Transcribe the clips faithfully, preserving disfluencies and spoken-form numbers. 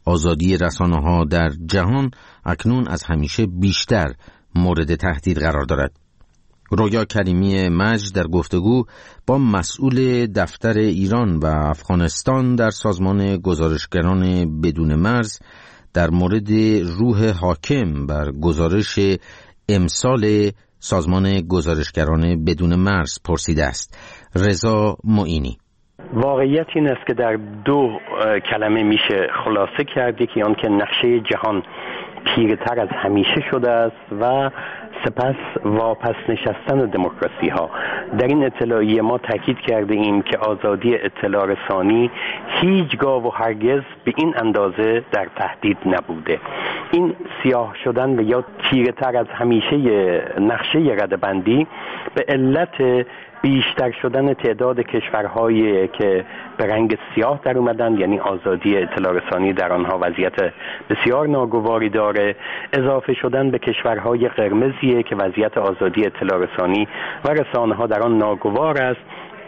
آزادی رسانه‌ها در جهان اکنون از همیشه بیشتر مورد تهدید قرار دارد. رویا کریمی مجد در گفتگو با مسئول دفتر ایران و افغانستان در سازمان گزارشگران بدون مرز در مورد روح حاکم بر گزارش امسال سازمان گزارشگران بدون مرز پرسیده است. رضا معینی: واقعیت این است که در دو کلمه میشه خلاصه کرد. یکی آن که نقشه جهان پیرتر از همیشه شده است و سپس واپس نشستن دموکراسی ها. در این اطلاعیه ما تاکید کرده ایم که آزادی اطلاع رسانی هیچگاه و هرگز به این اندازه در تهدید نبوده. این سیاه شدن و یا تیره‌تر از همیشه نقشه ردبندی به علت بیشتر شدن تعداد کشورهایی که به رنگ سیاه در اومدن، یعنی آزادی اطلاع رسانی در آنها وضعیت بسیار ناگواری داره، اضافه شدن به کشورهای قرمزیه که وضعیت آزادی اطلاع رسانی و رسانه ها در آن ناگوار است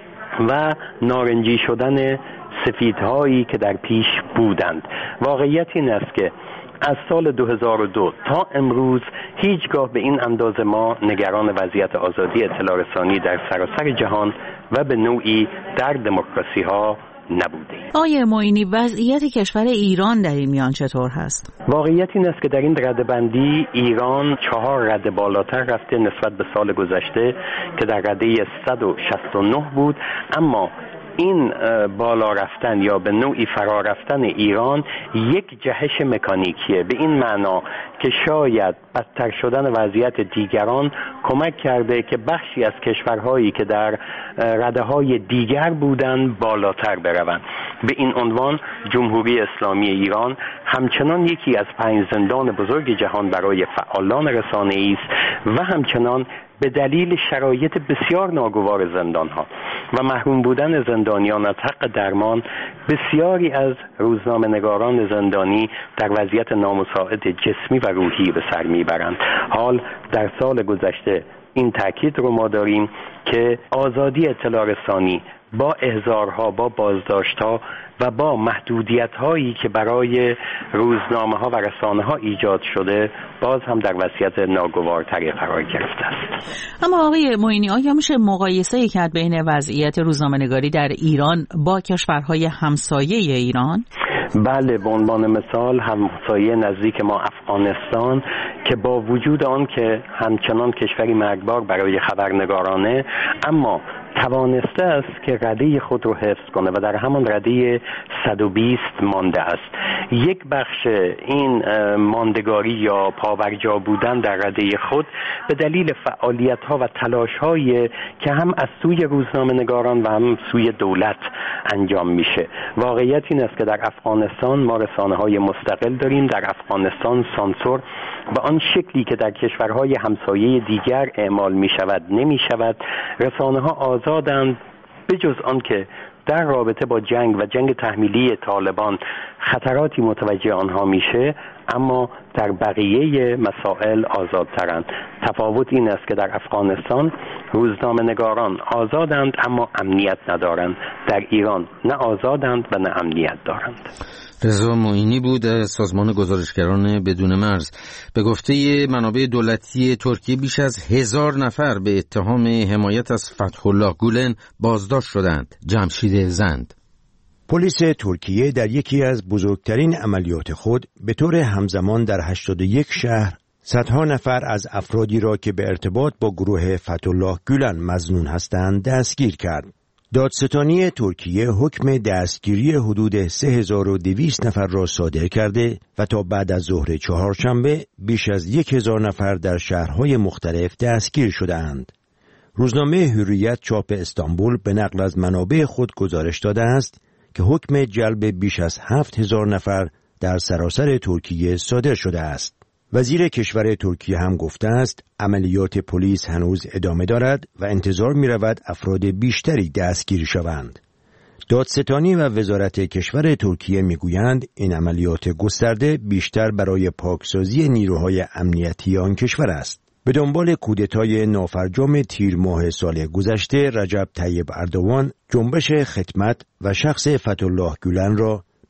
و نارنجی شدن سفیدهایی که در پیش بودند. واقعیت این است که از سال دو هزار و دو تا امروز هیچگاه به این اندازه ما نگران وضعیت آزادی اطلاع رسانی در سراسر جهان و به نوعی در دموکراسی ها نبودیم. آقای معینی، وضعیت کشور ایران در این میان چطور هست؟ واقعیت این است که در این ردبندی ایران چهار رده بالاتر رفته نسبت به سال گذشته که در رده صد و شصت و نه بود، اما این بالا رفتن یا به نوعی فرا رفتن ایران یک جهش مکانیکیه، به این معنا که شاید بدتر شدن وضعیت دیگران کمک کرده که بخشی از کشورهایی که در رده‌های دیگر بودند بالاتر بروند. به این عنوان جمهوری اسلامی ایران همچنان یکی از پنج زندان بزرگ جهان برای فعالان رسانه‌ای است و همچنان به دلیل شرایط بسیار ناگوار زندان‌ها و محروم بودن زندانیان از حق درمان، بسیاری از روزنامه‌نگاران زندانی در وضعیت نامساعد جسمی و روحی به سر میبرند. حال در سال گذشته این تاکید رو ما داریم که آزادی اطلاع رسانی با احضارها، با بازداشت‌ها و با محدودیت‌هایی که برای روزنامه‌ها و رسانه‌ها ایجاد شده باز هم در وضعیت ناگوارتری قرار گرفته است. اما آقای معینی، آیا میشه مقایسه کرد بین وضعیت روزنامه‌نگاری در ایران با کشورهای همسایه ایران؟ بله، به عنوان مثال همسایه نزدیک ما افغانستان که با وجود آن که همچنان کشوری مرگبار برای خبرنگارانه، اما توانسته است که رده خود رو حفظ کنه و در همان رده صد و بیست مانده است. یک بخش این ماندگاری یا پابرجا بودن در رده خود به دلیل فعالیت‌ها و تلاش‌هایی که هم از سوی روزنامه‌نگاران و هم سوی دولت انجام میشه. واقعیت این است که در افغانستان ما رسانه‌های مستقل داریم. در افغانستان سانسور به آن شکلی که در کشورهای همسایه دیگر اعمال می شود نمی شود. رسانه ها آزادند بجز آن که در رابطه با جنگ و جنگ تحمیلی طالبان خطراتی متوجه آنها میشه، اما در بقیه مسائل آزادترند. تفاوت این است که در افغانستان روزنامه‌نگاران آزادند اما امنیت ندارند. در ایران نه آزادند و نه امنیت دارند. رضا معینی بود از سازمان گزارشگران بدون مرز. به گفته منابع دولتی ترکیه بیش از هزار نفر به اتهام حمایت از فتح الله گولن بازداشت شدند. جمشید زند: پلیس ترکیه در یکی از بزرگترین عملیات خود به طور همزمان در هشتاد و یک شهر صدها نفر از افرادی را که به ارتباط با گروه فتح الله گولن مظنون هستند دستگیر کرد. دادستانی ترکیه حکم دستگیری حدود سه هزار و دویست نفر را صادر کرده و تا بعد از ظهر چهارشنبه بیش از یک هزار نفر در شهرهای مختلف دستگیر شده‌اند. روزنامه حریت چاپ استانبول به نقل از منابع خود گزارش داده است که حکم جلب بیش از هفت هزار نفر در سراسر ترکیه صادر شده است. وزیر کشور ترکیه هم گفته است عملیات پلیس هنوز ادامه دارد و انتظار می رود افراد بیشتری دستگیر شوند. دادستانی و وزارت کشور ترکیه می گویند این عملیات گسترده بیشتر برای پاکسازی نیروهای امنیتی آن کشور است. به دنبال کودتای نافرجام تیر ماه سال گذشته، رجب طیب اردوان جنبش خدمت و شخص فتح الله گولن را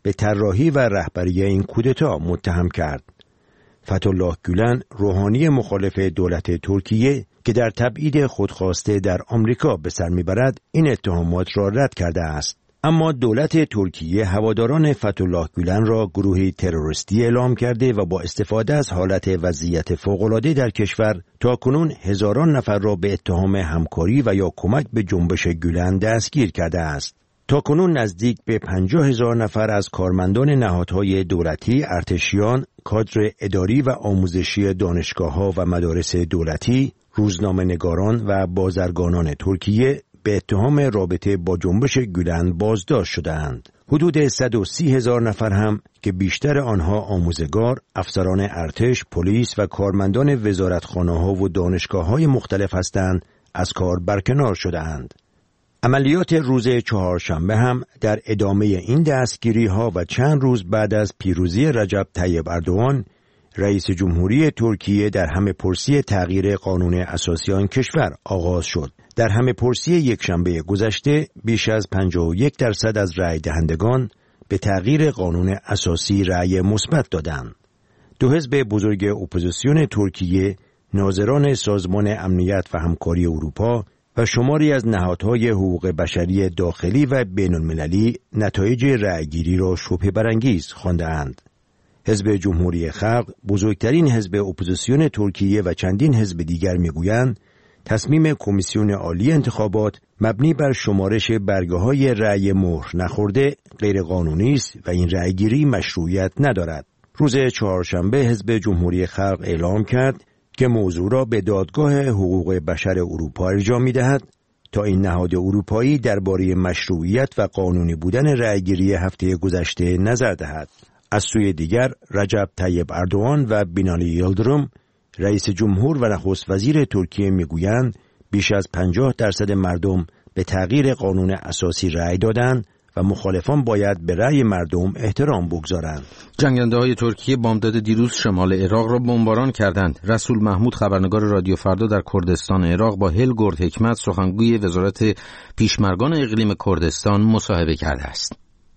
به طراحی و رهبری این کودتا متهم کرد. فتح‌الله گولن روحانی مخالف دولت ترکیه که در تبعید خودخواسته در آمریکا به سر میبرد این اتهامات را رد کرده است. اما دولت ترکیه هواداران فتح‌الله گولن را گروهی تروریستی اعلام کرده و با استفاده از حالت وضعیت فوق‌العاده در کشور تاکنون هزاران نفر را به اتهام همکاری و یا کمک به جنبش گولن دستگیر کرده است. تاکنون نزدیک به پنجاه هزار نفر از کارمندان نهادهای دولتی، ارتشیان، کادر اداری و آموزشی دانشگاه‌ها و مدارس دولتی، روزنامه‌نگاران و بازرگانان ترکیه به اتهام رابطه با جنبش گولن بازداشت شده‌اند. حدود صد و سی هزار نفر هم که بیشتر آنها آموزگار، افسران ارتش، پلیس و کارمندان وزارتخانه‌ها و دانشگاه‌های مختلف هستند، از کار برکنار شده‌اند. عملیات روز چهارشنبه هم در ادامه این دستگیری‌ها و چند روز بعد از پیروزی رجب طیب اردوغان رئیس جمهوری ترکیه در همه پرسی تغییر قانون اساسی آن کشور آغاز شد. در همه پرسی یکشنبه گذشته بیش از پنجاه و یک درصد از رأی دهندگان به تغییر قانون اساسی رأی مثبت دادند. دو حزب بزرگ اپوزیسیون ترکیه، ناظران سازمان امنیت و همکاری اروپا و شماری از نهادهای حقوق بشری داخلی و بین‌المللی نتایج رأیگیری را شبهه برانگیز خوانده‌اند. حزب جمهوری خلق، بزرگترین حزب اپوزیسیون ترکیه و چندین حزب دیگر میگویند تصمیم کمیسیون عالی انتخابات مبنی بر شمارش برگه‌های رأی مهر نخورده غیرقانونی است و این رأیگیری مشروعیت ندارد. روز چهارشنبه حزب جمهوری خلق اعلام کرد که موضوع را به دادگاه حقوق بشر اروپا ارجاع می‌دهد تا این نهاد اروپایی درباره مشروعیت و قانونی بودن رأیگیری هفته گذشته نظر دهد. از سوی دیگر رجب طیب اردوغان و بینالی یلدرم رئیس جمهور و نخست وزیر ترکیه میگویند بیش از پنجاه درصد مردم به تغییر قانون اساسی رأی دادند و مخالفان باید به رأی مردم احترام بگذارند. جنگنده‌های ترکیه بامداد دیروز شمال عراق را بمباران کردند. رسول محمود خبرنگار رادیو فردا در کردستان عراق با هلگورد حکمت سخنگوی وزارت پیشمرگان اقلیم کردستان مصاحبه کرده است.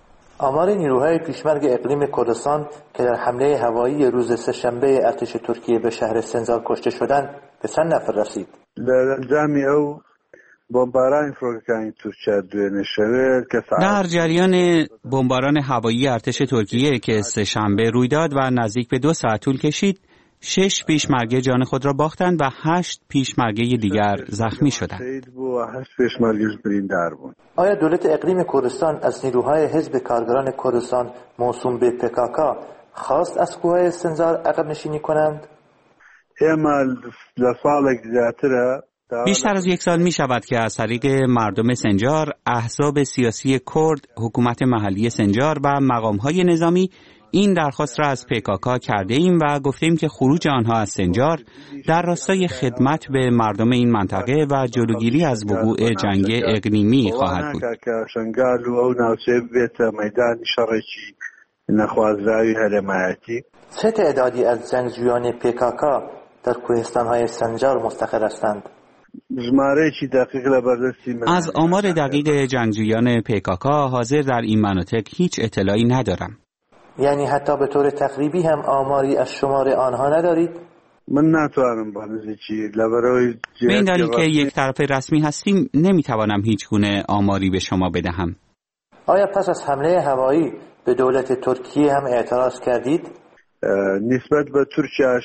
آمار نیروهای پیشمرگ اقلیم کردستان که در حمله هوایی روز سه‌شنبه ارتش ترکیه به شهر سنجار کشته شدند به چند نفر رسید؟ در جریان بمباران هوایی ارتش ترکیه که سه‌شنبه روی داد و نزدیک به دو ساعت طول کشید، شش پیشمرگه جان خود را باختند و هشت پیشمرگه دیگر زخمی شدند. آیا دولت اقلیم کردستان از نیروهای حزب کارگران کردستان موسوم به پکاکا خواست از کوههای سنجار عقب نشینی کنند؟ بیشتر از یک سال می شود که از طریق مردم سنجار، احزاب سیاسی کرد، حکومت محلی سنجار و مقامهای نظامی این درخواست را از پکاکا کرده ایم و گفته ایم که خروج آنها از سنجار در راستای خدمت به مردم این منطقه و جلوگیری از وقوع جنگ اقلیمی خواهد بود. چه تعدادی از جنگجویان پکاکا در کوهستان‌های سنجار مستقر هستند؟ از آمار دقیق جنگجویان پکاکا حاضر در این مناطق هیچ اطلاعی ندارم. یعنی حتی به طور تقریبی هم آماری از شمار آنها ندارید؟ من نتوانم بانزی چی لبرای به این دلیل که یک طرف رسمی هستیم نمیتوانم هیچ گونه آماری به شما بدهم. آیا پس از حمله هوایی به دولت ترکیه هم اعتراض کردید؟ نسبت به ترکیهش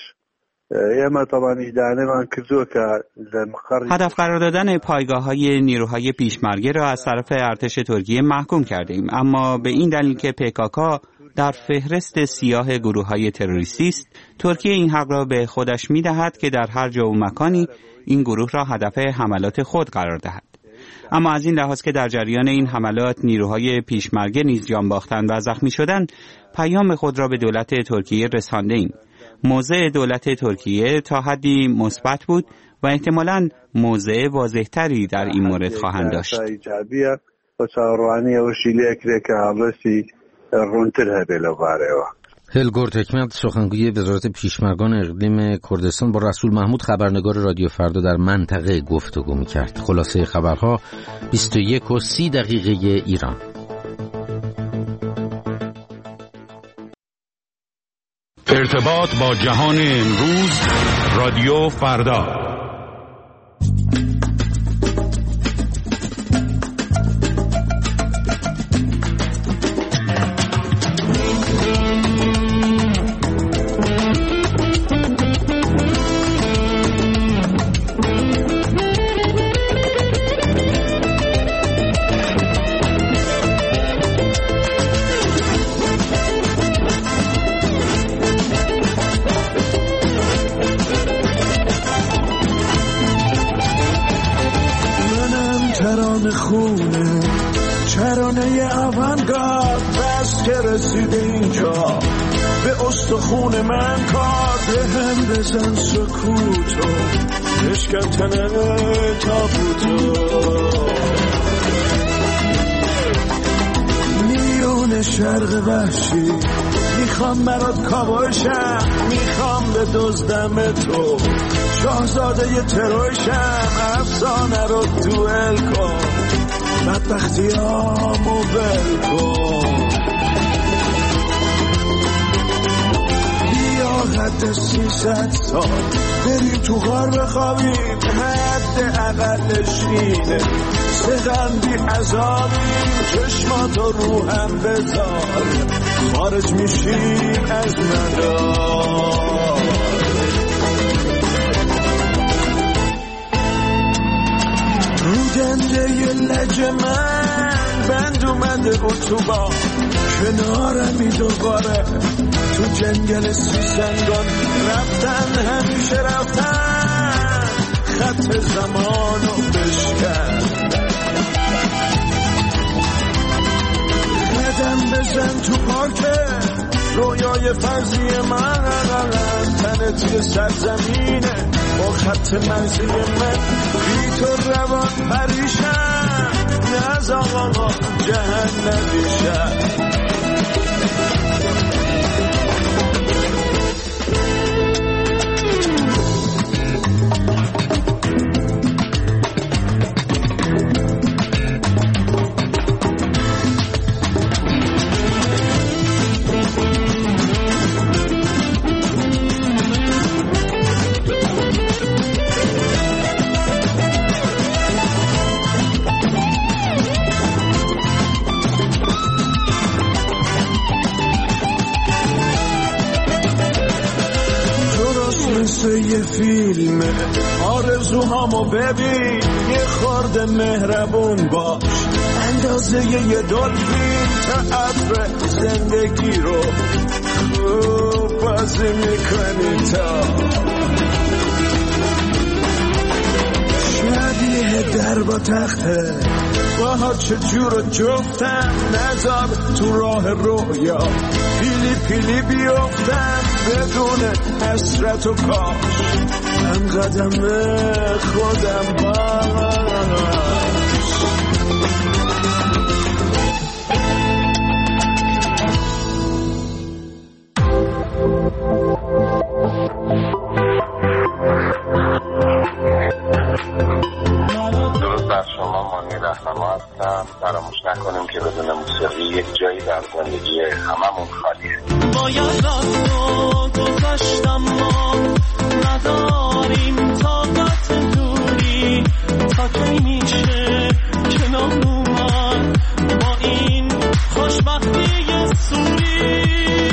هدف قرار دادن پایگاه‌های نیروهای پیشمرگه را از طرف ارتش ترکیه محکوم کردیم، اما به این دلیل که پکاکا در فهرست سیاه گروه‌های تروریستی است، ترکیه این حق را به خودش می‌دهد که در هر جا و مکانی این گروه را هدف حملات خود قرار دهد. اما از این لحاظ که در جریان این حملات نیروهای پیشمرگه نیز جان باختند و زخمی شدند، پیام خود را به دولت ترکیه رسانده‌ایم. موضع دولت ترکیه تا حدی مثبت بود و احتمالاً موضع واضح‌تری در این مورد خواهند داشت. هلگورد حکمت سخنگوی وزارت پیشمرگان اقلیم کردستان با رسول محمود خبرنگار رادیو فردا در منطقه گفتگو می‌کرد. خلاصه خبرها بیست و یک و سی دقیقه ایران. ارتباط با جهان امروز، رادیو فردا. خونه چرانه آوانگارد بس که رسیده اینجا به استخون من کار به هم بزن سکوتو بشکن تابوتو میون شرق وحشی میخوام برات کابوشم میخوام به دزدم تو شاهزاده تروشم افسانه رو دوئل کن بدبختی هامو بل کن بیا حد سیصد سال بریم تو غار بخوابیم حد اقلش اینه سقم بی عذابیم چشماتو رو هم بذار خارج میشیم از مدار رو دنده ی لج من بند اومده اتوبان کنارمی دوباره تو جنگل سیسنگان رفتن همیشه رفتن خط زمانو بشکن قدم بزن تو پارکه رویای فرضی من تنت یه سرزمینه با خط مرزی من بی تو روان پریشم نز آقا جهنمیشم یه فیلمه آرزوهامو ببین یه خورده مهربون باش اندازه یه دلفین تعبر زندگی رو خوب بازی میکنی تا شبیه در با تخته باها چجور جفتم نذار تو راه رویا پیلی پیلی بیفتم بدون حسرت و کاش هم قدم خودم باش فراموش نکنیم که بدون موسیقی یک جایی در زندگی هممون خالیه. باید راستو گذاشتم ما نداریم طاقت دوری تا کی میشه کنار اومد با این خوشبختی سوری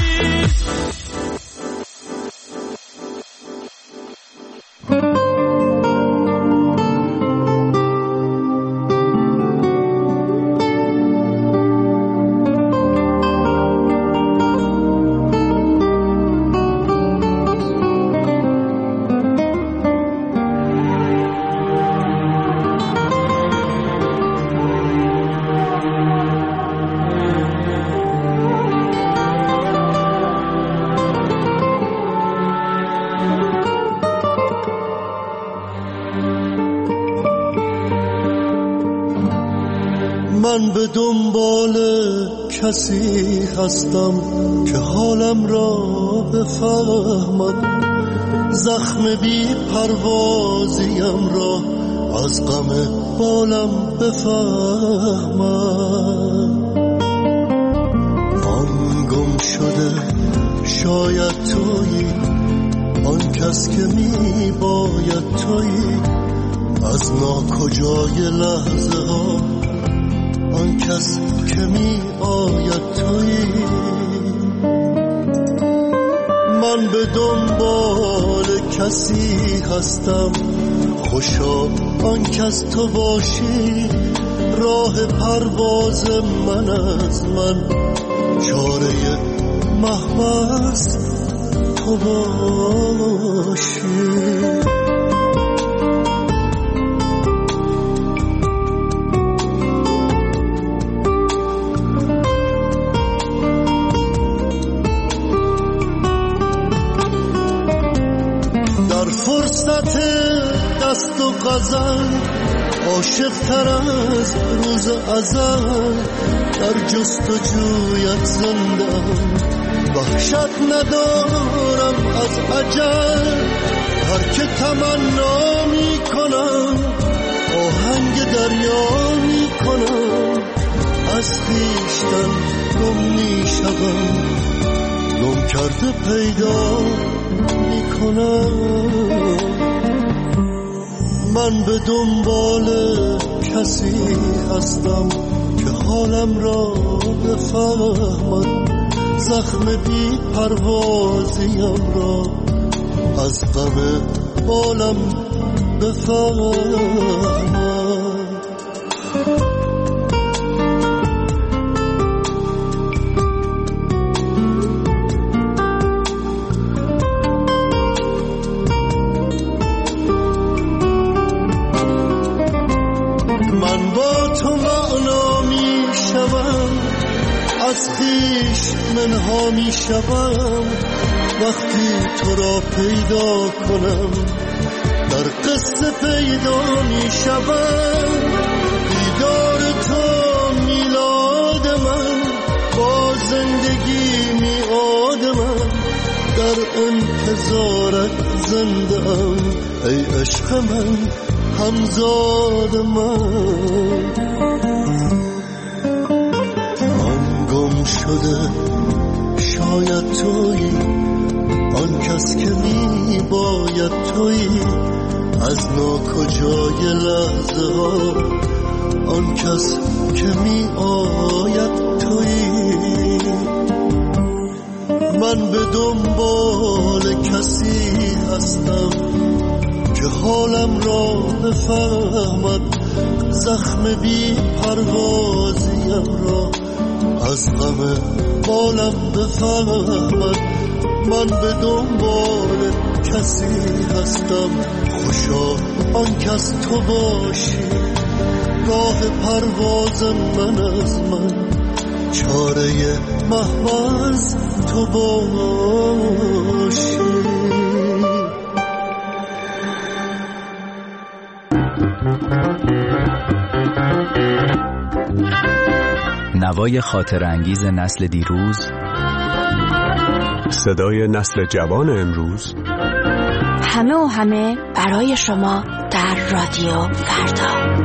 من به دنبال کسی هستم که حالم را بفهمد زخم بی پروازیم را از غم بالم بفهمد آن گم شده شاید تویی آن کس که می باید تویی از ناکجای لحظه ها آن کس که می آید تویی من به دنبال کسی هستم خوشا آن کس تو باشی راه پرواز من از من چاره محبس تو باشی در فرصت دست و غزل عاشق تر از روز ازل در جستجویت زندم وحشت ندارم از اجل هر که تمنا می کنم آهنگ دریا می کنم از خویشتن گم می شدم گم کرده پیدا می کنم من به دنبال کسی هستم که حالم را بفهمد زخم بی پروازیم را از غم بالم بفهمد از خویش منها می شوم وقتی تو را پیدا کنم در قصه پیدا می شوم دیدار تو میلاد من با زندگی میعاد من در انتظارت زنده ام ای عشق من همزاد من شده شاید تویی آن کس که می باید تویی از ناکجای لحظه ها آن کس که می آید تویی من به دنبال کسی هستم که حالم را بفهمد زخم بی پروازیم را از غم بالم بفهمد من به دنبال کسی هستم خوشا آن کس تو باشی راه پرواز من از من چاره محوز تو باشی نوای خاطر انگیز نسل دیروز، صدای نسل جوان امروز، همه و همه برای شما در رادیو فردا.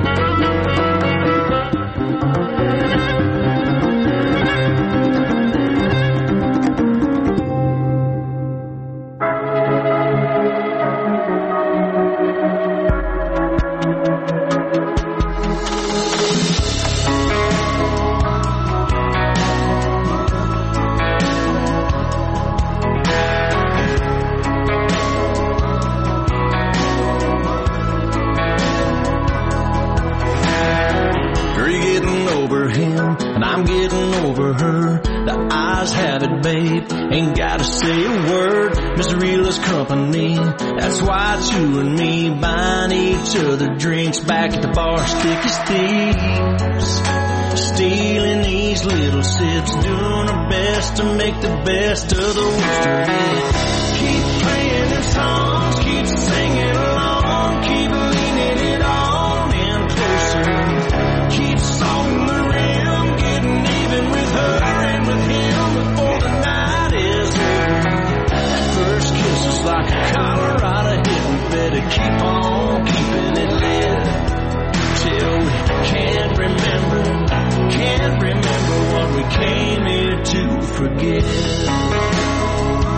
Ain't gotta say a word, Mister Realist Company. That's why it's you and me buying each other drinks back at the bar, stick as thieves. Stealing these little sips, doing our best to make the best of the worst of it. Keep playing them songs, keep singing along, keep leaning it on in closer. Keep salting the rim, getting even with her and with him before the night is over. That first kiss is like a Colorado hit. We better keep on keeping it lit till we can't remember, can't remember what we came here to forget.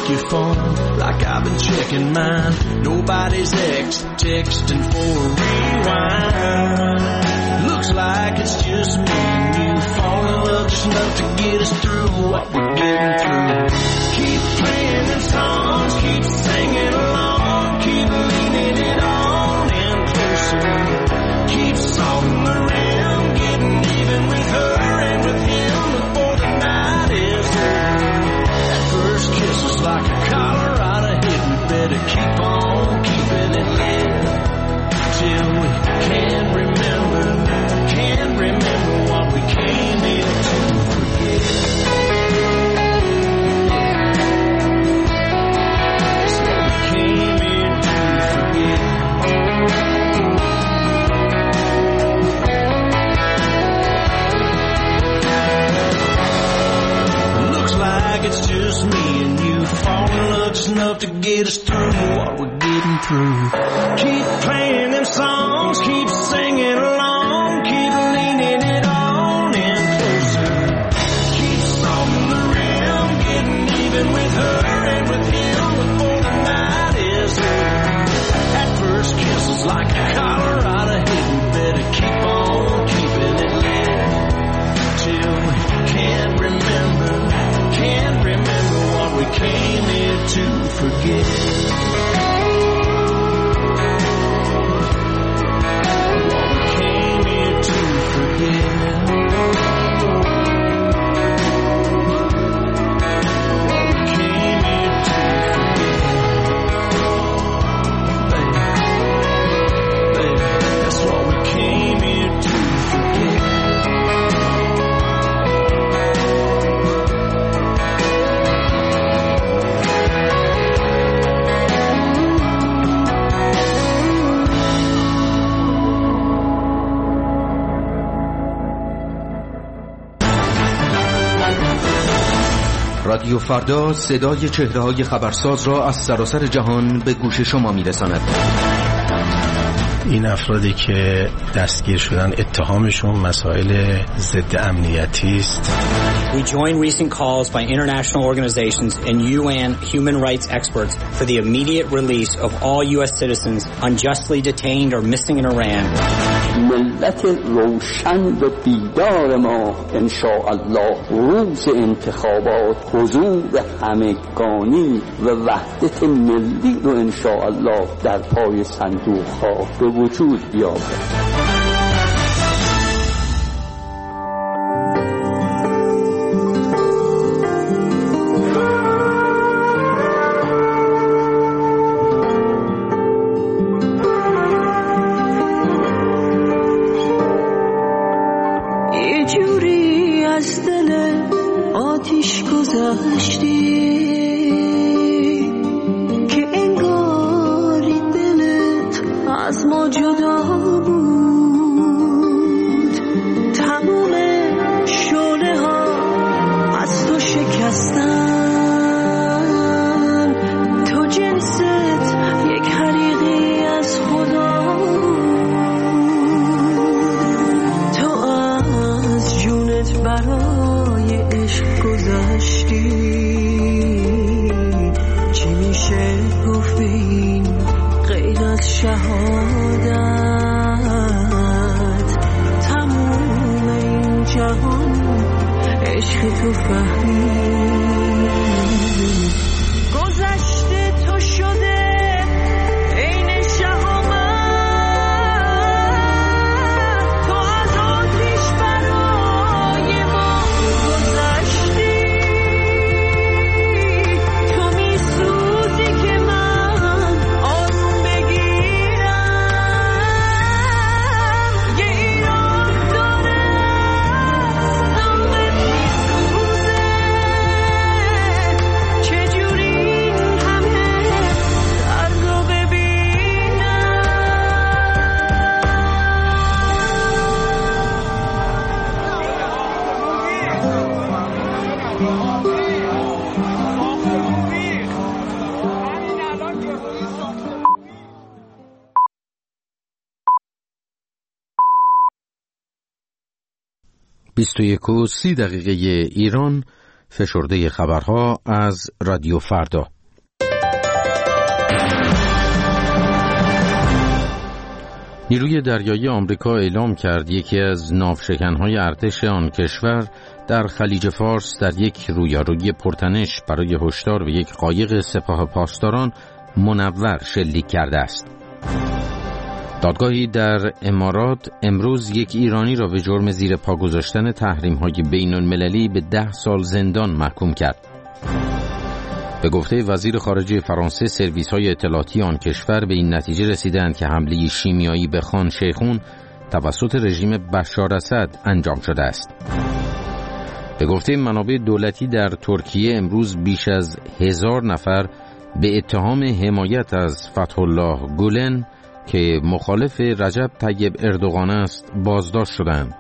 check your phone like I've been checking mine. Nobody's ex texting for a rewind. Looks like it's just me and you, fall in love just enough to get us through what we're getting through. Keep playing them songs, keep singing along, keep leaning it on in closer. Keep salting the rim, getting even with her and with him before the night is over. That first kiss was like a Colorado hit. We better keep on keeping it lit till we can't remember, can't remember what we came here to forget. That's what we came here to forget. Looks like it's just me and you, fall in love just enough to get us through what we're getting through. Keep playing them songs, keep singing along, keep leaning it on in closer. Keep salting the rim, getting even with her and with him before the night is over. That first kiss was like a Colorado hit. We better keep on keeping it lit till we can't remember, can't remember what we came here to forget. رادیو فردا صدای چهره‌های خبرساز را از سراسر جهان به گوش شما می‌رساند. این افرادی که دستگیر شدن اتهامشون مسائل ضد امنیتی است. We join recent calls by international organizations and U N human rights experts for the immediate release of all U S citizens unjustly detained or missing in Iran. ملت روشن و بیدار ما انشاءالله روز انتخابات حضور همگانی و وحدت ملی رو انشاءالله در پای صندوق ها به وجود بیاورد. بیست و یک و سی دقیقه ایران فشرده خبرها از رادیو فردا. نیروی دریایی آمریکا اعلام کرد یکی از ناوشکن‌های ارتش آن کشور در خلیج فارس در یک رویارویی پرتنش برای هشدار به یک قایق سپاه پاسداران منور شلیک کرده است. دادگاهی در امارات امروز یک ایرانی را به جرم زیر پا گذاشتن تحریم‌های بین‌المللی به ده سال زندان محکوم کرد. به گفته وزیر خارجه فرانسه، سرویس‌های اطلاعاتی آن کشور به این نتیجه رسیدند که حمله شیمیایی به خان شیخون توسط رژیم بشار اسد انجام شده است. به گفته منابع دولتی در ترکیه امروز بیش از هزار نفر به اتهام حمایت از فتح الله گولن که مخالف رجب طیب اردوغان است بازداشت شدند.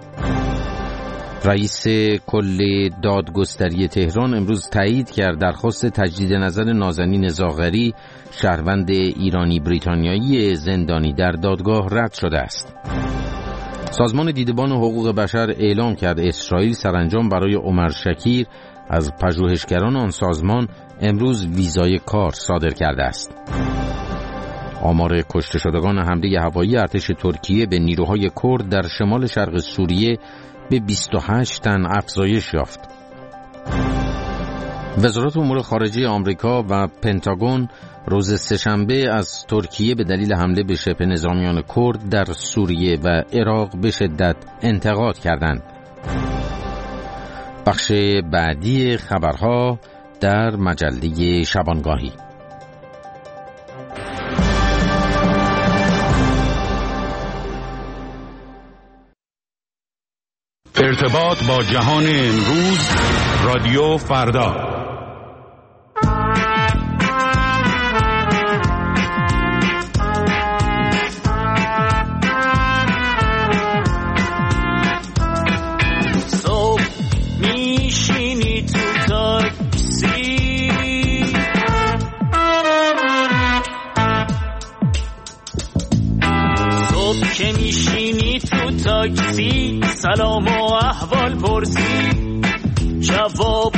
رئیس کل دادگستری تهران امروز تایید کرد درخواست تجدید نظر نازنین زاغری، شهروند ایرانی بریتانیایی زندانی در دادگاه، رد شده است. سازمان دیدبان حقوق بشر اعلام کرد اسرائیل سرانجام برای عمر شکیر از پژوهشگران آن سازمان امروز ویزای کار صادر کرده است. آمار کشته شدگان حمله هوایی ارتش ترکیه به نیروهای کرد در شمال شرق سوریه به بیست و هشت تن افزایش یافت. وزارت امور خارجه آمریکا و پنتاگون روز سه‌شنبه از ترکیه به دلیل حمله به شبه نظامیان کرد در سوریه و عراق به شدت انتقاد کردند. بخش بعدی خبرها در مجله شبانگاهی. ارتباط با جهان امروز، رادیو فردا. صبح میشینی تو تاکسی، صبح که میشینی تو تاکسی، سلام و احوال پرسی، جواب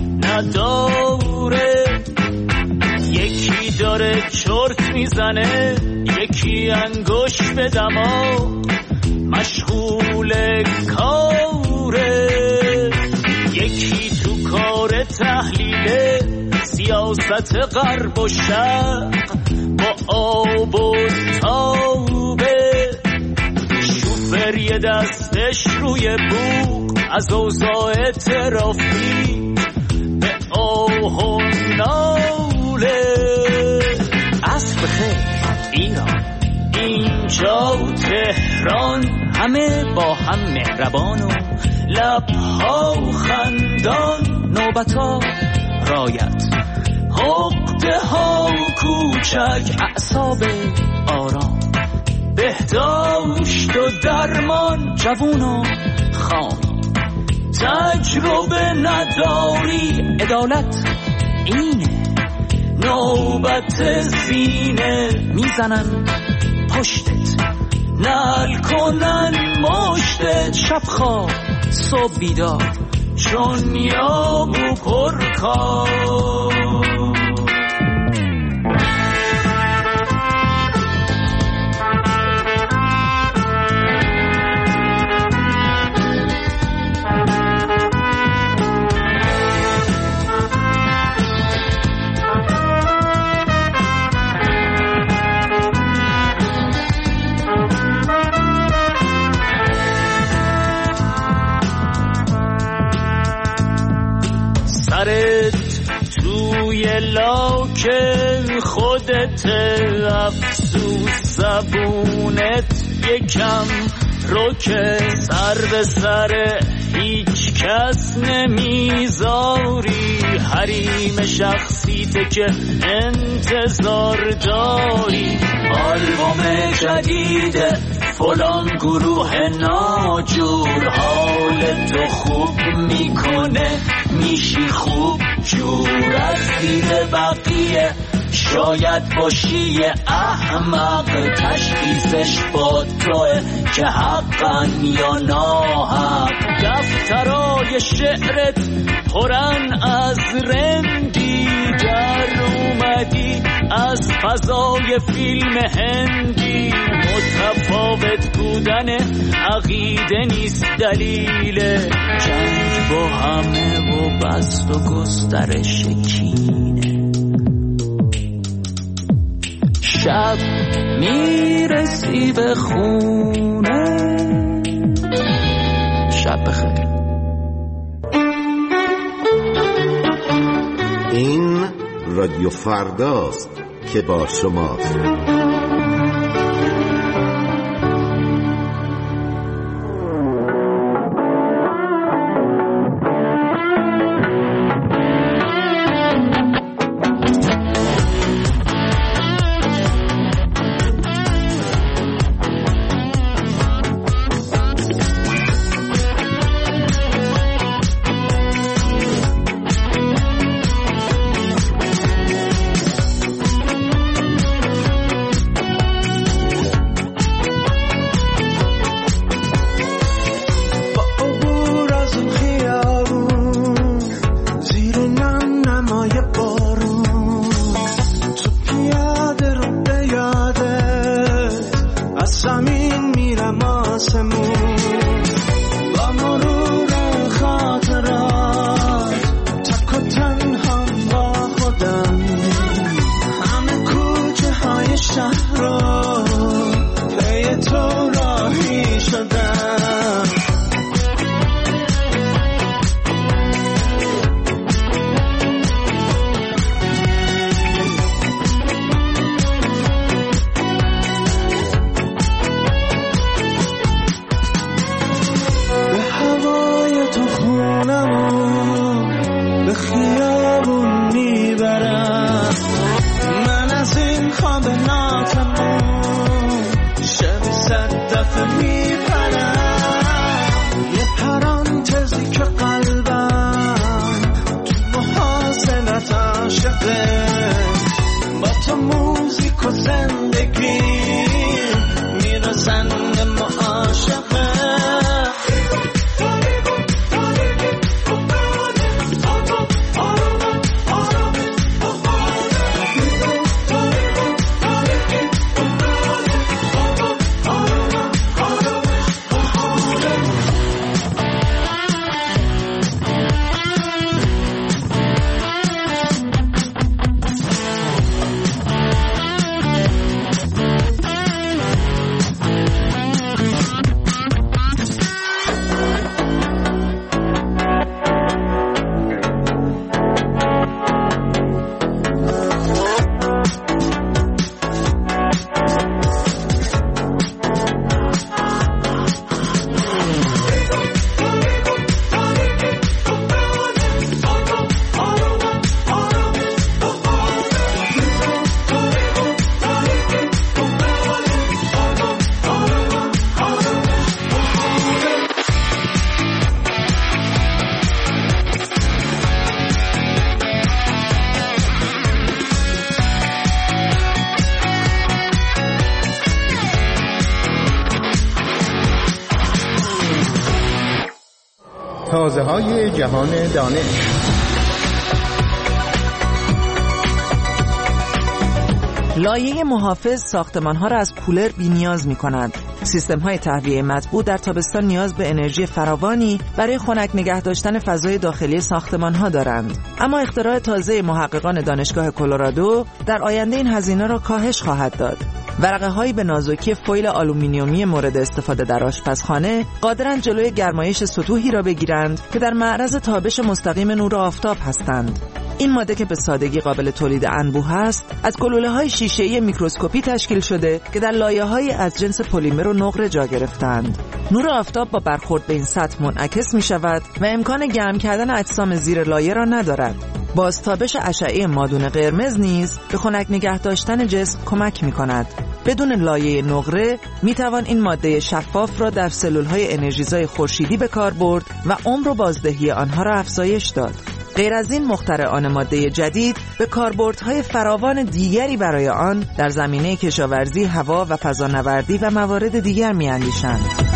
نداره، یکی داره چرت میزنه، یکی انگوش به دماغ مشغول کاره، یکی تو کار تحلیل سیاست غرب و شرق با آب و تابه، شوفر یه دستش روی بوق از اوضاع ترافیک به آه و ناله. عصر بخیر ایران، اینجا تهران، همه با هم مهربان و لبها خندان، نوبتا رایت، حقده ها کوچک، اعصاب آرام، بهداشت و درمان، جوون و خامی، تجربه نداری، عدالت اینه، نوبت زینه، میزنن پشتت، نل کنن مشتت، شب خواب صبح بیدار، چون یاب و پرکار. سرت توی لاک خودت، افسوس زبونت یکم روکه، سر به سر هیچ کس نمیذاری، حریم شخصیت که انتظار داری، آلبوم جدید فلان گروه ناجور، حال تو خوب میکنه، میشی خوب جور، از زیر بقیه شاید باشی احمق، تشخیصش با توه که حقا یا ناحق، دفترای شعرت پرن از رندی در اومدی از فضای فیلم هندی. متفاوت بودن عقیده نیست دلیل جنگ با همه و بست و گسترش کینه. شب میرسی به خونه. شب بخیر. این رادیو فرداست که با شماست. تازه های جهان دانش. لایه محافظ ساختمان‌ها را از کولر بی‌نیاز می‌کند. سیستم‌های تهویه مطبوع در تابستان نیاز به انرژی فراوانی برای خنک نگه داشتن فضای داخلی ساختمان‌ها دارند. اما اختراع تازه محققان دانشگاه کلرادو در آینده این هزینه را کاهش خواهد داد. ورقه‌هایی به نازکی فویل آلومینیومی مورد استفاده در آشپزخانه قادرند جلوی گرمایش سطوحی را بگیرند که در معرض تابش مستقیم نور آفتاب هستند. این ماده که به سادگی قابل تولید انبوه است، از گلوله‌های شیشه‌ای میکروسکوپی تشکیل شده که در لایه‌هایی از جنس پلیمر و نقره جا گرفتند. نور آفتاب با برخورد به این سطح منعکس می‌شود و امکان گرم کردن اجسام زیر لایه را ندارد. بازتابش اشعه مادون قرمز نیز به خنک نگه داشتن جسم کمک می‌کند. بدون لایه نقره می‌توان این ماده شفاف را در سلول‌های انرژیزای خورشیدی به کار برد و عمر و بازدهی آنها را افزایش داد. غیر از این مخترعان ماده جدید به کاربردهای فراوان دیگری برای آن در زمینه کشاورزی، هوا و فضانوردی و موارد دیگر می‌اندیشند.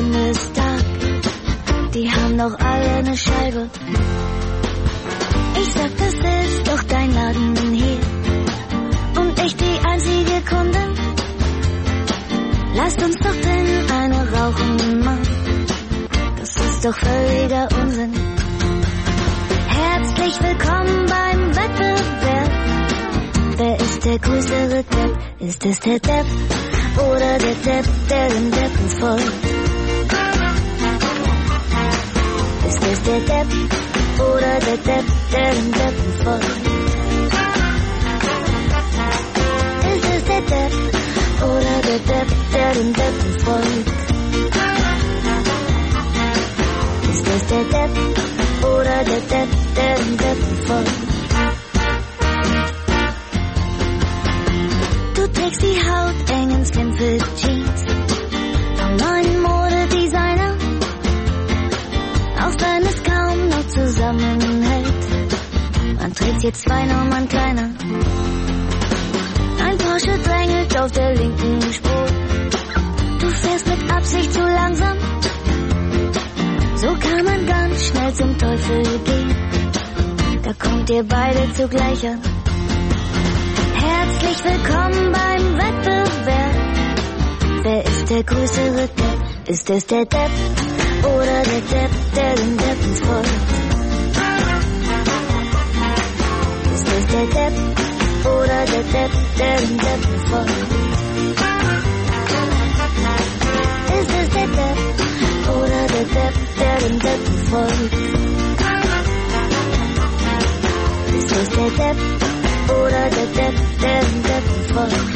Bundestag, die haben doch alle eine Scheibe. Ich sag, das ist doch dein Laden hier und ich die einzige Kundin. Lasst uns doch drin eine rauchen, Mann. Das ist doch völliger Unsinn. Herzlich willkommen beim Wettbewerb. Wer ist der größere Depp? Ist es der Depp oder der Depp, der den Deppen folgt? Ist es der Depp oder der Depp, der den Deppen folgt? Ist es der Depp oder der Depp, der den Deppen folgt? Ist es der Depp oder der Depp, der den Deppen folgt? Du trägst die hautengen Slimfit Jeans vom neuen Modedesigner, auch wenn es kaum noch zusammenhält. Man trägt hier zwei Nummern kleiner. Ein Porsche drängelt auf der linken Spur. Du fährst mit Absicht zu langsam. So kann man ganz schnell zum Teufel gehen. Da kommt ihr beide zugleich an. Herzlich willkommen beim Wettbewerb. Wer ist der größere Depp? Ist es der Depp oder der Depp, der den Deppen folgt? Ist es der Depp oder der Depp, der den Deppen folgt? Ist es der Depp oder der Depp, der den Deppen folgt? Ist es der Depp oder der Depp, der den Deppen folgt?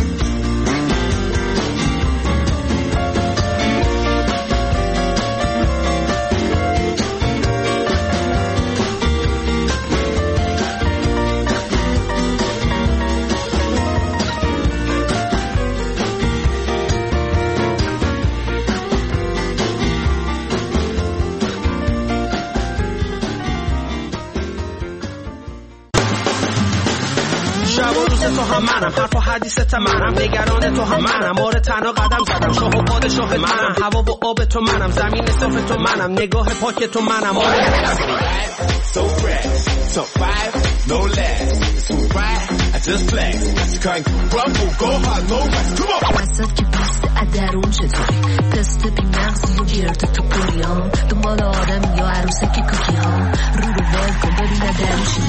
تو هم منم، حرف و حدیثت منم، نگران تو هم منم، مورد تنها قدم زدم، شاه و پادشاه منم، هوا و آب تو منم، زمین صاف تو منم، نگاه پاک تو منم. So fresh, so five, no less. So right, I just flex. You can't crumble, go hard, no rest. Come on. وسط که پست ادرون چطوری؟ تست بیمغزی و گرد تو پریام، دنبال آدم یا عروسک کوکی ها، رو رو وال کن ببینه درش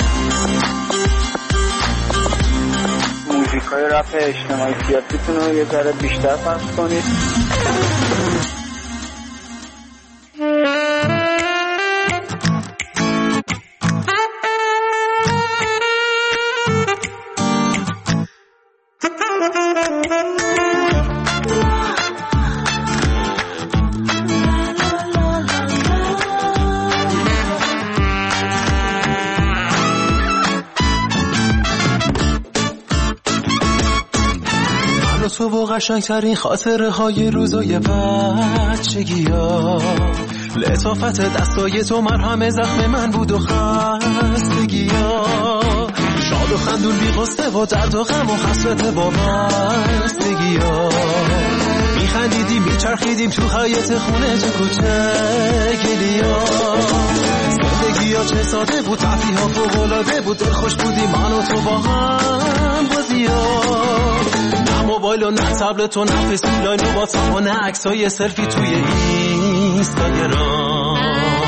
موزیکای رپ اجتماعی سیاسیتون رو یه ذره بیشتر پخش کنید. تو و قشنگترین خاطره های روزای بچگی ها، لطافت دستای تو مرهم زخم من بود و خستگی ها، شاد و خندون بی قصه و درد و غم و حسرت با بستگی ها، میخندیدیم میچرخیدیم تو حیاط خونه تو کوچه گلیا، زندگی ها چه ساده بود، تفریح ها فوق‌العاده بود، دل خوش بودیم من و تو با هم بازی ها، موبایل و نه تبلت و نه فیسبوک لاین و واتساپ و نه عکسای سلفی توی اینستاگرام.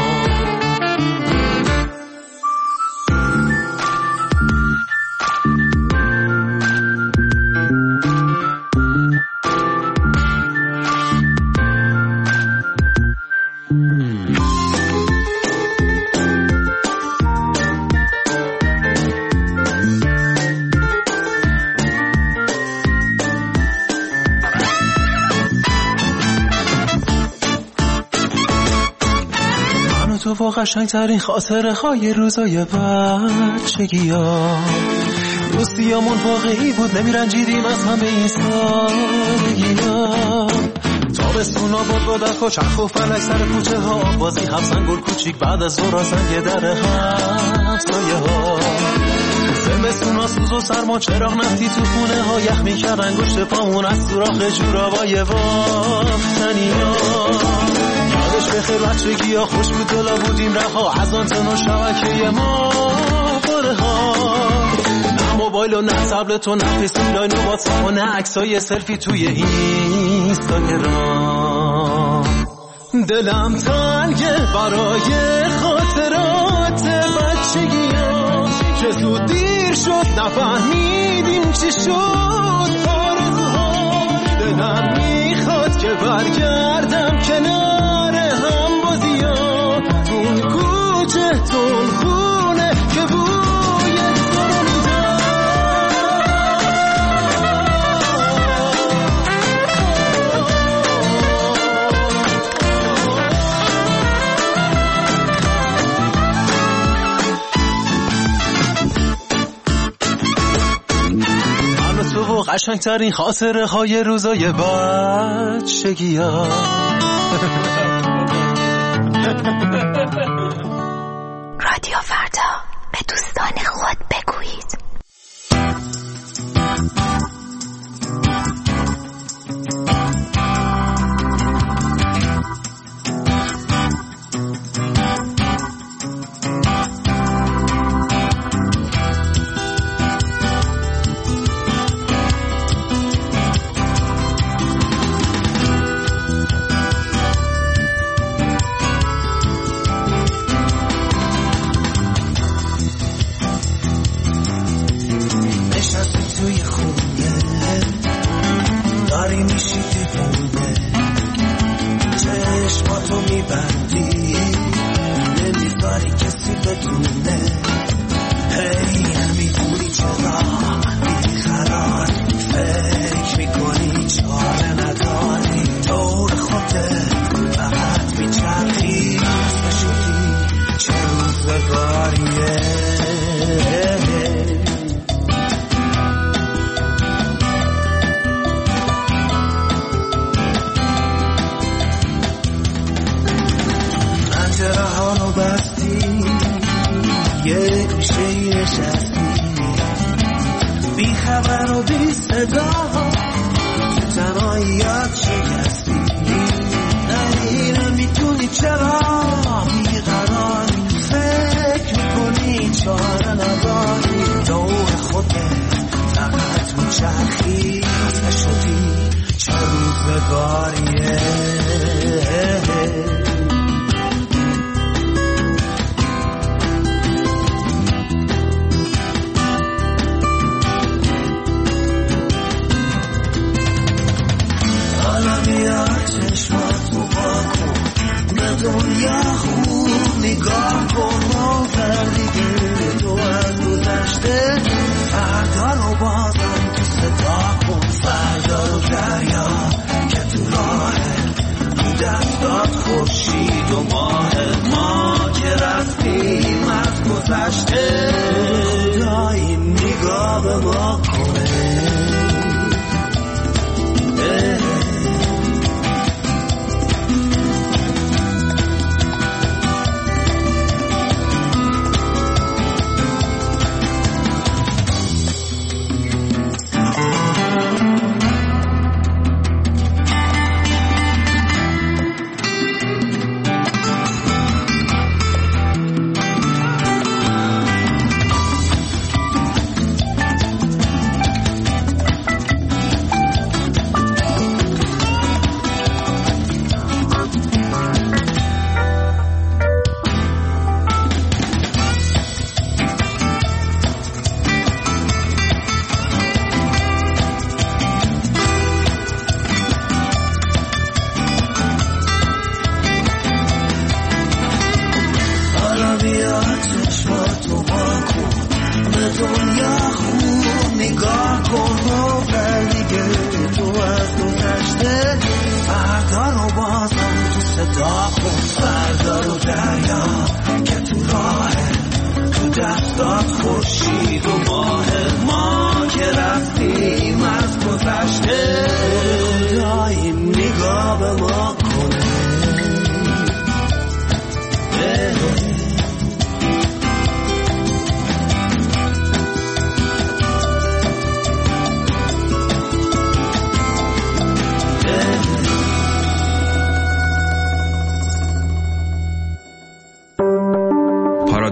تو و قشنگترین خاطره های روزای بچگی ها، دوستیامون واقعی بود، نمیرنجیدیم از همه این سادگی ها، تابستون آباد با برف و چرخ و فلک سر کوچه ها، بازی هفت زنگل کوچیک بعد از ظهر زنگ در همسایه ها، زمستونا سوز و سرما چراغ نفتی تو خونه ها یخ میکرد انگشت پامون از سوراخ جورابای باختنیا. یادش بخیر بچگی ها خوش بود دلا بودیم رها از آنتن و شبکه ما باره ها. نه موبایل و نه تبلت و نه فیسبوک و واتساپ و نه عکسای سلفی توی اینستاگرام. دلم تنگه برای خاطرات بچگیام که زود دیر شد نفهمیدیم چی شد آرزوها. دلم میخواد که برگردم کنار هم بازیام اون کوچه تون خونه که بوی تو رو میدم. تو قشنگترین خاطره های روزای بچگی ها. رادیو فردا، به دوستان خود بگویید.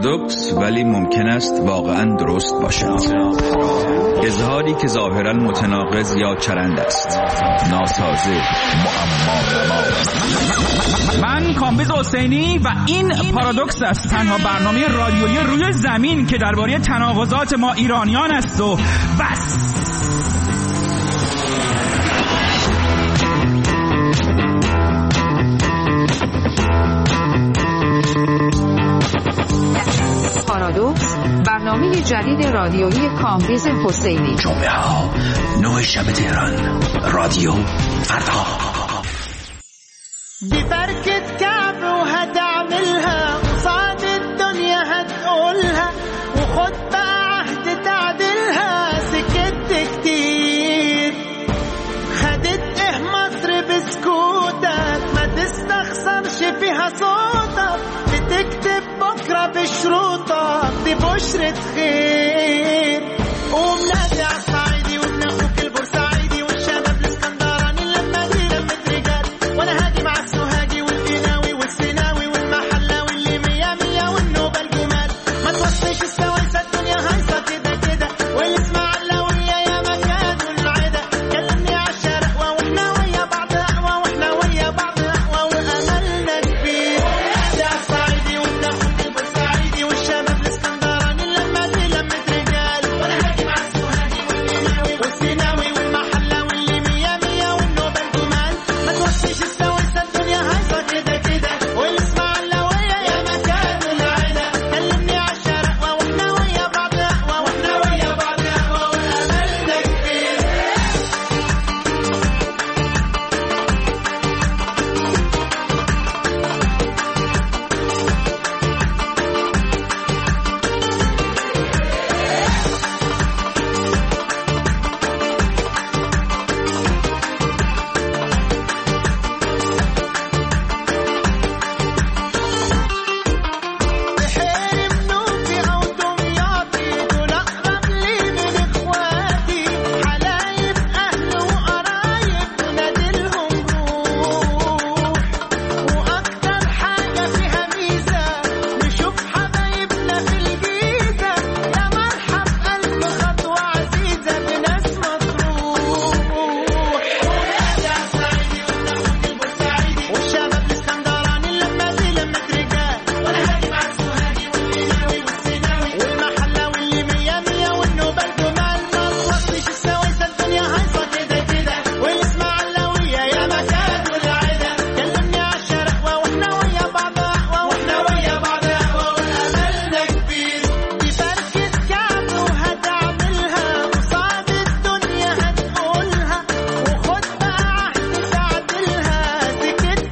پارادوکس ولی ممکن است واقعا درست باشد. اظهاری که ظاهرا متناقض یا چرند است، ناسازه، معما. من کامبیز حسینی و این پارادوکس است، تنها برنامه رادیویی روی زمین که درباره تناقضات ما ایرانیان است و بس. پارادوکس، برنامه جدید رادیویی کامبیز حسینی. جمعه ها نه شب تهران، رادیو فردا. ببركة كعب وهتعملها قصاد الدنيا هتقولها وخد بقى عهد تعدلها. سكت كتير خدت ايه مصر بسكوتك، ما تستخسرش فيها صوتك، بتكتب بكرة بشروطك، دي بشرة خير. قوم نادي عالصعيدي وابن اخوك البورسعيدي والشباب الاسكندراني لما دي لمة رجال، وانا هاجي مع السوهاجي والقناوي والسيناوي والمحلاوي اللي مية مية والنوبة الجمال. ما توصيش السويسة الدنيا هايصة كده كده، والاسماعيلاوية يا مكان والعدا. كلمني عالشرقوة واحنا ويا بعض قهوة، واحنا ويا بعض قهوة واملنا كبير. نادي عالصعيدي وابن اخوك البورسعيدي والشباب الاسكندراني لما دي لمة رجال، وانا هاجي مع السوهاجي والقناوي والسيناوي والمحلاوي اللي مية مية والنوبة الجمال. ما توصيش السويسة الدنيا هايصة كده كده، والاسماعيلاوية يا مكان والعدا. كلمني عالشرقوة واحنا ويا بعض قهوة، واحنا ويا بعض قهوة واملنا كبير. بحيري منوفي أو دمياطي دول أقرب لي من إخواتي، حلايب أهل وقرايب ونادلهم روح. وأكتر حاجة فيها ميزة نشوف حبايبنا في الجيزة، يا مرحب ألف خطوة عزيزة بناس مطروح. ونادي عالصعيدي وابن أخوك البورسعيدي والشباب الاسكندراني لما دي لمة رجال، وانا هاجي مع السوهاجي والقناوي والسيناوي والمحلاوي اللي مية مية والنوبة الجمال. ما توصيش السويسة الدنيا هايصة كده كده، والاسماعيلاوية يا مكان والعدا. كلمني عالشرقوة واحنا ويا بعض قهوة، واحنا ويا بعض قهوة واملنا كبير. دي بركة كعب وهتعملها قصاد الدنيا هتقولها، وخد بقى عهد تعدلها. سكت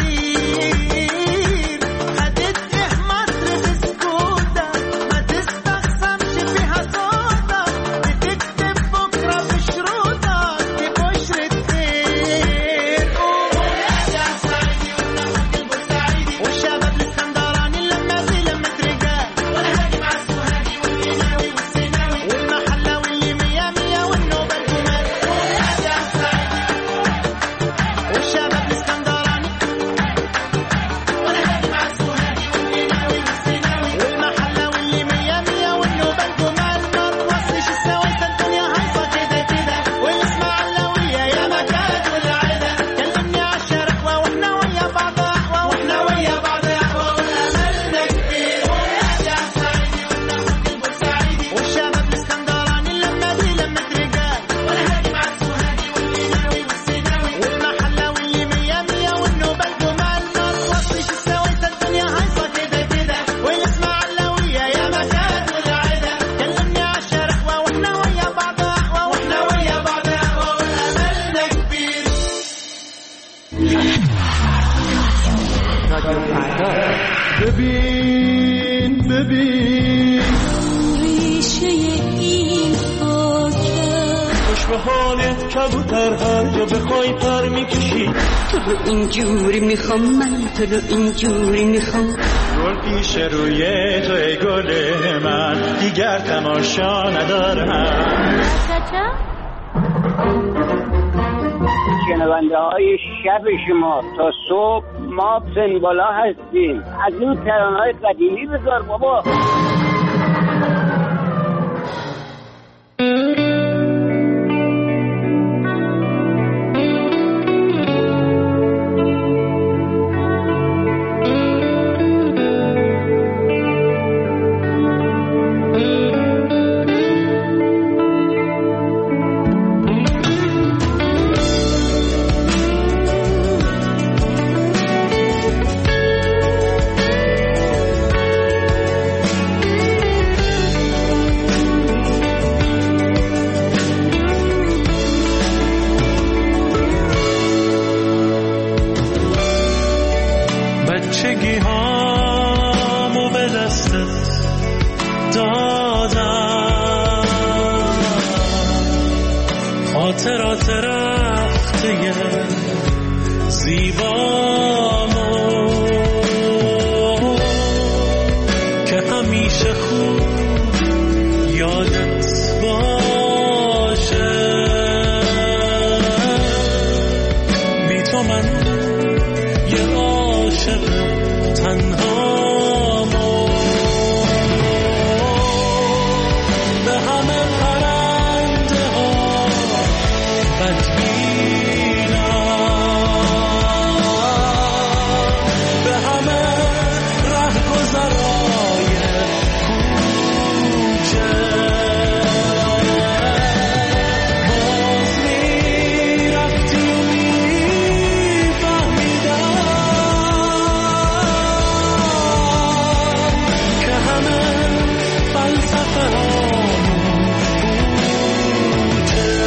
كتير خدت ايه مصر بسكوتك، ما تستخسرش فيها صوتك، بتكتب بكرة بشروطك، دي بشرة خير. قوم نادي عالصعيدي وابن اخوك البورسعيدي والشباب الاسكندراني لما دي لمة رجال، وانا هاجي مع السوهاجي والقناوي والسيناوي والمحلاوي اللي مية مية والنوبة الجمال. قوم نادي عالصعيدي والشباب الاسكندراني، وانا هاجي مع السوهاجي والقناوي والسيناوي والمحلاوي اللي مية مية والنوبة الجمال. ما توصيش السويسة الدنيا هايصة كده كده، والاسماعيلاوية يا مكان والعدا. كلمني عالشرقوة واحنا ويا بعض قهوة، واحنا ويا بعض قهوة واملنا كبير. ونادي عالصعيدي وابن اخوك البورسعيدي والشباب الاسكندراني لما دي لمة رجال، وانا هاجي مع السوهاجي والقناوي والسيناوي والمحلاوي اللي مية مية والنوبة الجمال. ما توصيش السويسة الدنيا هايصة كده كده، والاسماعيلاوية يا مكان والعدا. كلمني عالشرقوة واحنا ويا بعض قهوة، واحنا ويا بعض قهوة واملنا كبير. ببین ببین ریشه این خاکه، خوش به حالت کبوتر، هر جا بخوای پر میکشی. تو رو اینجوری میخوام، من تو رو اینجوری میخوام. گل پیش روی تو ای گل من، دیگر تماشا ندارم. شنونده های شب شما تا صبح ما سن بالا هستیم. از این ترانه‌های قدیمی بذار بابا. خاطرات رفته زیبامو که همیشه خوب یادت باشه. بی تو من یه عاشق تنهامو به همه پرنده ها بدبینم، به همه رهگذرای کوچه باز میرفتی و میفهمیدم که همه فلسفه هامون پوچه.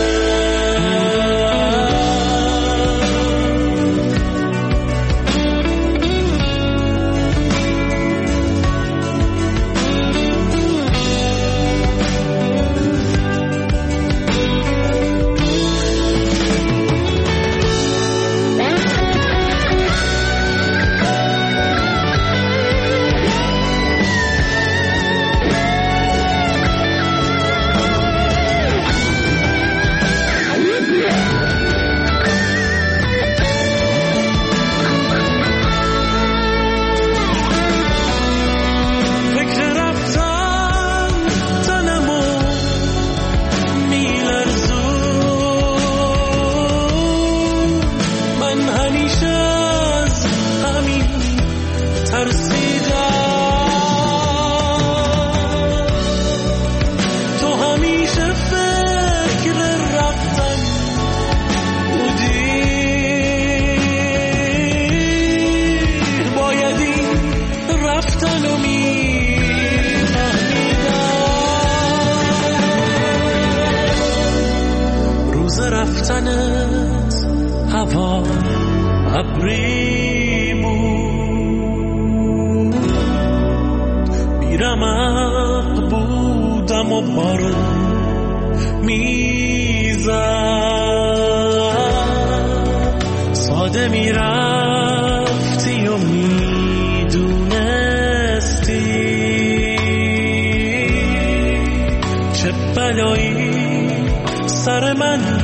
فکر رفتن تنمو میلرزون، من همیشه از همین ترسیدم. تو همیشه فکر رفتن بودی، باید این رفتن رو میفهمیدم. روز رفتنت هوا ابری بود، بیرمق بودم و بارون میزد. ساده میرفتی و میدونستی چه بلایی سر من